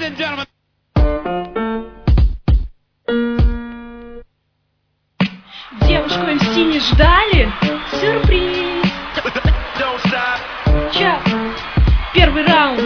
and gentlemen. Девушку MC не ждали? Сюрприз! Чап, первый раунд.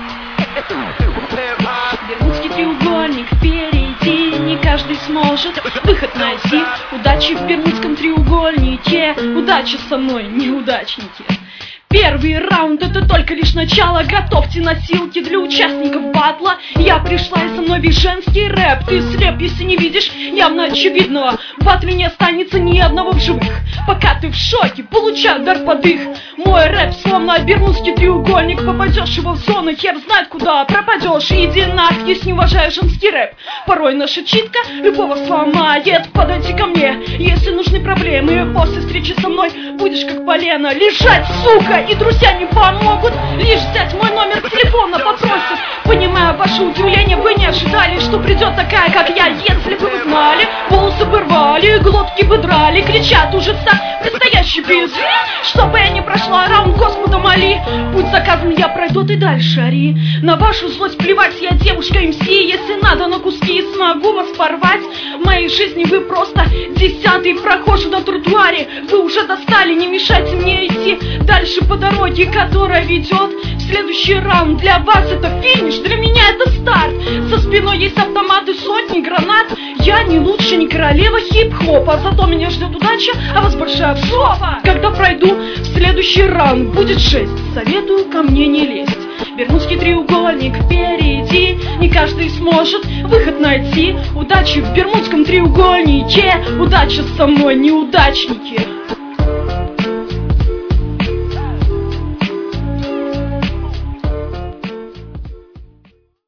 Бермудский треугольник впереди, не каждый сможет выход найти. Удачи в Бермудском треугольнике, удачи со мной, неудачники. Первый раунд — это только лишь начало. Готовьте носилки для участников батла. Я пришла, и со мной весь женский рэп. Ты слеп, если не видишь явно очевидного. В батле не останется ни одного в живых. Пока ты в шоке, получай удар под их. Мой рэп словно бермудский треугольник. Попадешь его в зону, хер знает куда пропадешь. Иди нафиг, если не уважаешь женский рэп. Порой наша читка любого сломает. Подойди ко мне, если нужны проблемы. После встречи со мной будешь как полено лежать, сука. И друзья не помогут, лишь взять мой номер телефона попросят. Понимаю ваше удивление, вы не ожидали, что придет такая, как я. Если бы вы знали, волосы бы рвали, глотки бы драли, кричат ужаса предстоящий бит. Чтобы я не прошла раунд Господа моли. Путь заказан, я пройду, ты дальше ори. На вашу злость плевать, я девушка МС. Если надо на куски, смогу вас порвать. В моей жизни вы просто десятый прохожий на тротуаре. Вы уже достали, не мешайте мне идти дальше по дороге, которая ведет в следующий раунд. Для вас это финиш, для меня это старт. За спиной есть автоматы, сотни гранат. Я не лучше, не королева хип-хопа, зато меня ждет удача, а вас большая жопа. Когда пройду в следующий раунд, будет жесть. Советую ко мне не лезть. Бермудский треугольник впереди, не каждый сможет выход найти. Удачи в Бермудском треугольнике, удача со мной, неудачники.